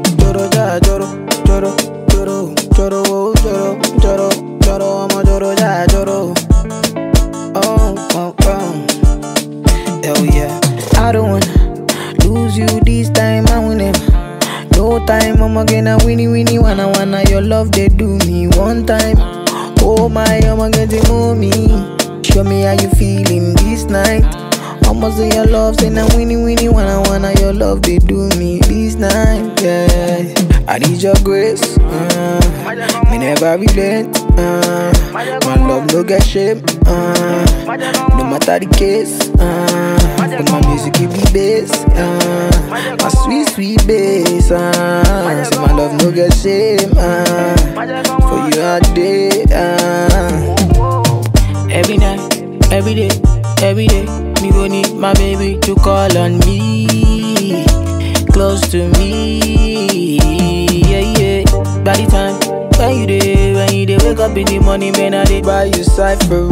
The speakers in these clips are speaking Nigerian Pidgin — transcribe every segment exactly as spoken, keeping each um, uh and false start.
Joro ja joro, joro, joro, joro, oh, joro, joro, joro, I'm a joro ja joro. Oh, oh, oh. Hell yeah. I don't wanna lose you this time, I win it. No time, I'm gonna winnie winnie wanna wanna your love they do me one time. Oh my, I'm gonna move me. Show me how you feeling this night. I'ma say your love, say now winnie winnie wanna wanna your love they do me this night. Yeah, I need your grace. Uh, me never relent. Uh, my love no get shame. Uh, no matter the case. Uh, but my music give me bass. Uh, my sweet sweet bass. Uh, say my love no get shame. Uh, for you all day. Uh. Every night, every day, every day, me go need my baby to call on me, close to me, yeah, yeah. By the time when you dey, when you dey wake up in the morning, man, I dey buy you cyphery,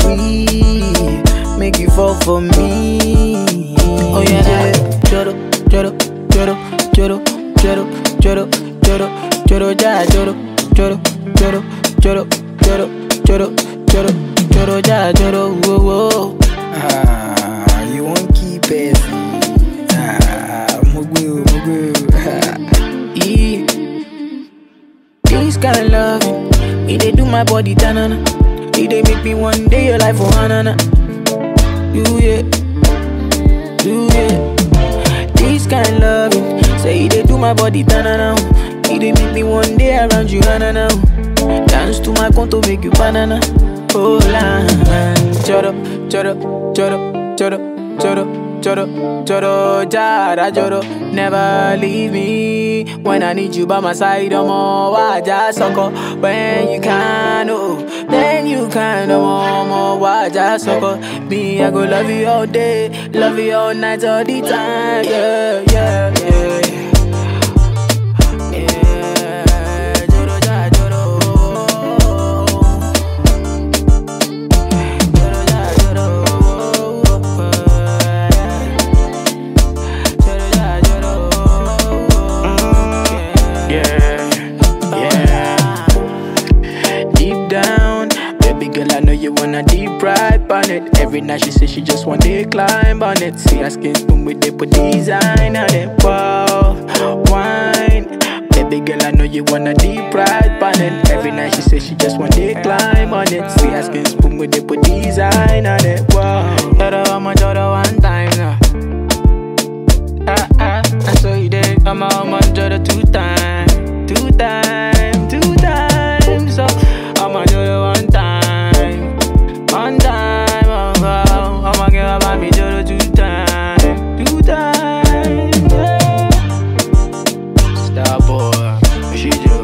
make you fall for me. Oh yeah, yeah. Joro, joro, joro, joro, joro, joro, joro, joro, ja, joro, joro, joro, joro, joro, joro, joro, joro, ja, joro, whoa, whoa. Ah, you won't keep it. Ah, mugu, mugu. Yeah. This kind of love, it dey do my body tanana. It dey make me one day your life for hanana. You yeah, you yeah. This kind of love, say it dey do my body tanana. It dey make me one day around you hanana. Dance to my conto, make you banana. Oh la, choro, choro, choro, choro, choro, choro, choro, jara, choro. Never leave me when I need you by my side. I'm all waja soko. When you can, oh, then you can, I'm all waja soko. Me, I go love you all day, love you all night, all the time. Yeah, yeah, yeah. You wanna deep ride on it. Every night she says she just want to climb on it. See her skin spoon with they put design on it. Wow, wine. Baby girl, I know you wanna deep ride on it. Every night she says she just want to climb on it. See her skin spoon with they put design on it. Wow, Joro, I'm a Joro one time now. Ah ah, I saw you there. I'm a, I'm a Joro two times, two times, two times. So I'm a Joro one time. One time, oh, oh, I'ma give up on me Joro two times, two times, yeah. Star boy, she do.